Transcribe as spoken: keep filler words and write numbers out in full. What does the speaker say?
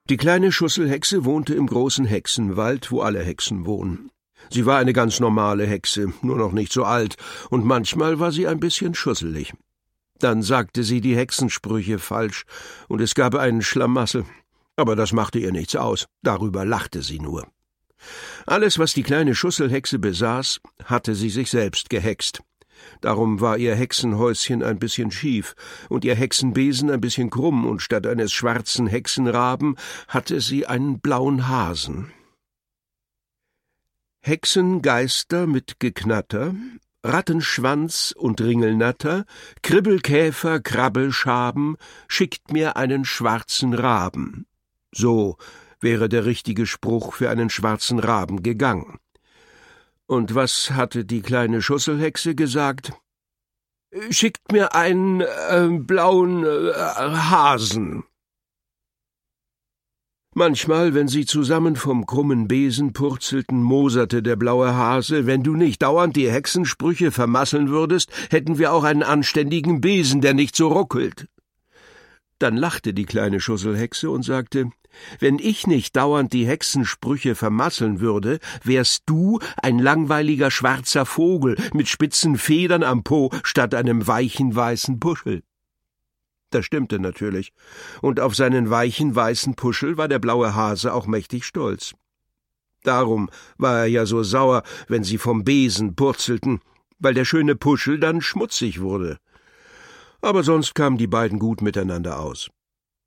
Die kleine Schusselhexe wohnte im großen Hexenwald, wo alle Hexen wohnen. Sie war eine ganz normale Hexe, nur noch nicht so alt, und manchmal war sie ein bisschen schusselig. Dann sagte sie die Hexensprüche falsch, und es gab einen Schlamassel. Aber das machte ihr nichts aus, darüber lachte sie nur. Alles, was die kleine Schusselhexe besaß, hatte sie sich selbst gehext. Darum war ihr Hexenhäuschen ein bisschen schief und ihr Hexenbesen ein bisschen krumm, und statt eines schwarzen Hexenraben hatte sie einen blauen Hasen. Hexengeister mit Geknatter, Rattenschwanz und Ringelnatter, Kribbelkäfer, Krabbelschaben, schickt mir einen schwarzen Raben. So wäre der richtige Spruch für einen schwarzen Raben gegangen. Und was hatte die kleine Schusselhexe gesagt? »Schickt mir einen äh, blauen äh, Hasen.« Manchmal, wenn sie zusammen vom krummen Besen purzelten, moserte der blaue Hase, »Wenn du nicht dauernd die Hexensprüche vermasseln würdest, hätten wir auch einen anständigen Besen, der nicht so ruckelt.« Dann lachte die kleine Schusselhexe und sagte, »Wenn ich nicht dauernd die Hexensprüche vermasseln würde, wärst du ein langweiliger schwarzer Vogel mit spitzen Federn am Po statt einem weichen weißen Puschel.« Das stimmte natürlich, und auf seinen weichen weißen Puschel war der blaue Hase auch mächtig stolz. Darum war er ja so sauer, wenn sie vom Besen purzelten, weil der schöne Puschel dann schmutzig wurde. Aber sonst kamen die beiden gut miteinander aus.